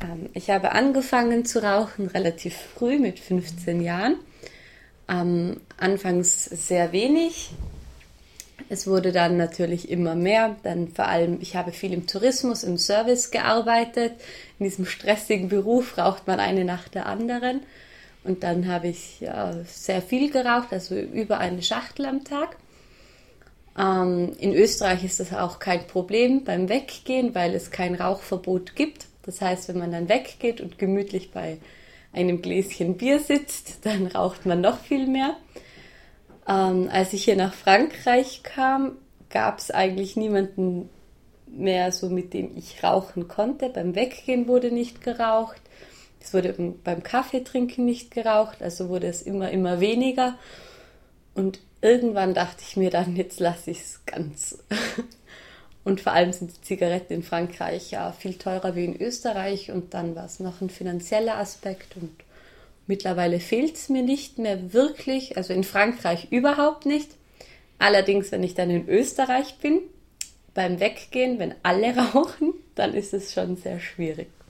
Ich habe angefangen zu rauchen relativ früh, mit 15 Jahren. Anfangs sehr wenig. Es wurde dann natürlich immer mehr. Dann vor allem, ich habe viel im Tourismus, im Service gearbeitet. In diesem stressigen Beruf raucht man eine nach der anderen. Und dann habe ich sehr viel geraucht, also über eine Schachtel am Tag. In Österreich ist das auch kein Problem beim Weggehen, weil es kein Rauchverbot gibt. Das heißt, wenn man dann weggeht und gemütlich bei einem Gläschen Bier sitzt, dann raucht man noch viel mehr. Als ich hier nach Frankreich kam, gab es eigentlich niemanden mehr, so mit dem ich rauchen konnte. Beim Weggehen wurde nicht geraucht. Es wurde beim Kaffeetrinken nicht geraucht, also wurde es immer weniger. Und irgendwann dachte ich mir dann, jetzt lasse ich es ganz. Und vor allem sind die Zigaretten in Frankreich ja viel teurer wie in Österreich. Und dann war es noch ein finanzieller Aspekt. Und mittlerweile fehlt es mir nicht mehr wirklich. Also in Frankreich überhaupt nicht. Allerdings, wenn ich dann in Österreich bin, beim Weggehen, wenn alle rauchen, dann ist es schon sehr schwierig.